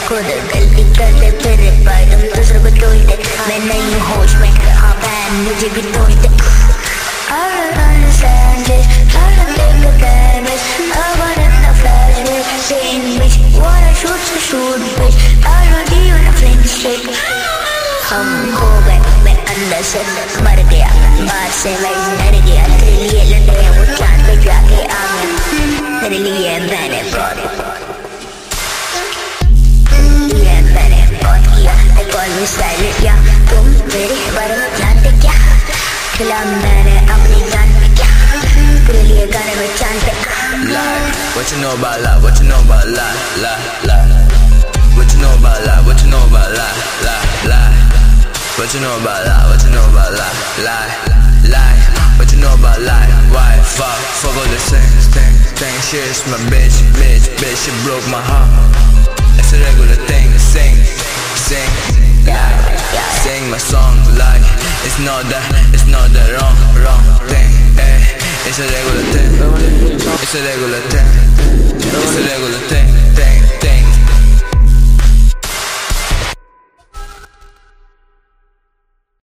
खुद गलती करते फिर पर तुम दूसरों को दोष दे। मैं नहीं हूँ होश में, हाँ बहन मुझे भी दोष दे। I don't understand this, I don't take a damage. I want in a flashback, saying bitch, wanna shoot so shoot bitch. I don't even flinch shit. हम खो गए मैं अंदर से मर गया, बाहर से मैं डर गया। तेरे लिए लड़े हैं वो चांद पे जाके आ गया, तेरे लिए मैंने बहुत किया। I call me silent या तुम मेरे बारे में जानते क्या? खिला मैंने अपनी जान पे क्या, तेरे लिए गाने में चांद पे। Lie, what you know about lie? What you know about lie, lie, lie? What you know about lie? What you know about lie, lie, lie? What you know about lie? What you know about lie, lie, lie? What you know about lie? Why fuck all the thing? She's my bitch, she broke my heart. It's a regular thing to sing, sing my song like it's not the wrong thing. It's a regular thing, it's a regular thing, it's a regular thing.